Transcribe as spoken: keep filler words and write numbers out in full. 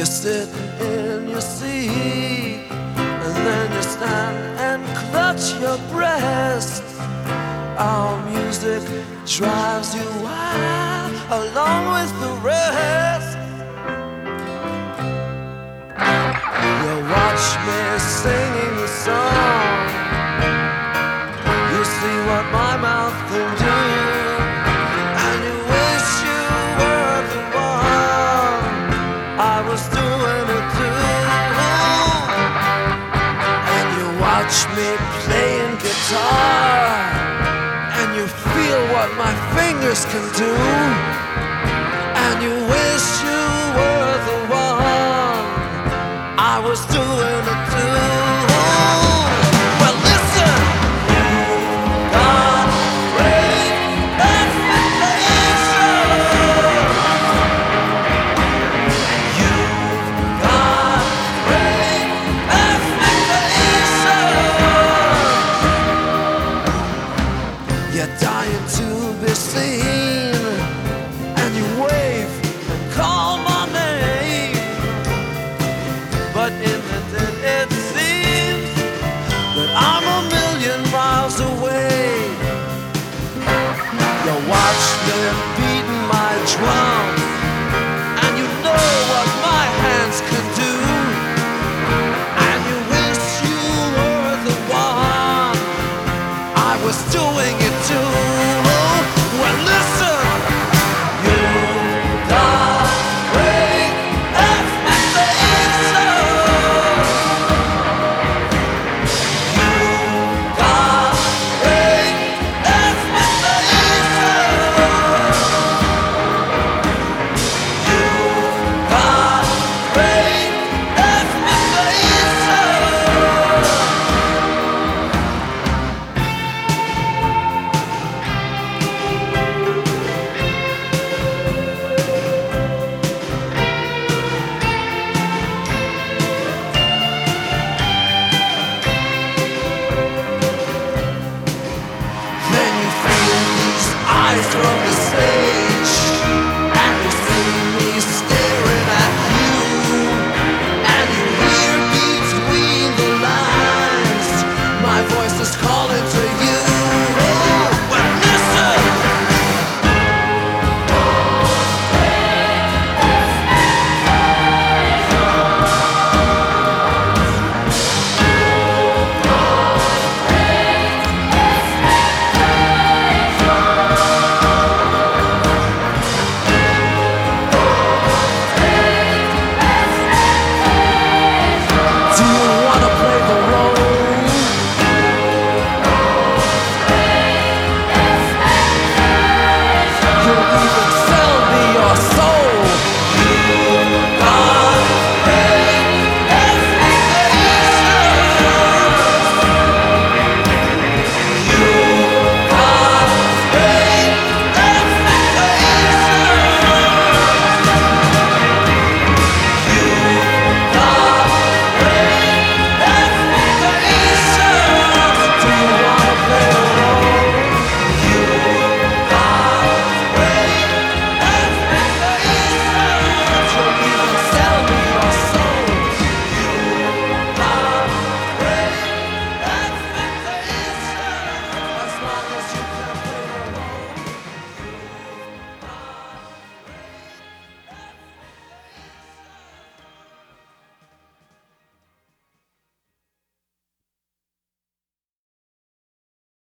You sit in your seat, and then you stand and clutch your breast. Our music drives you wild along with the rest. You watch me singing the song. You see what my mouth can do, and you wish you were the one I was doing it to. And you watch me playing guitar, and you feel what my fingers can do, and you wish you were the one I was doing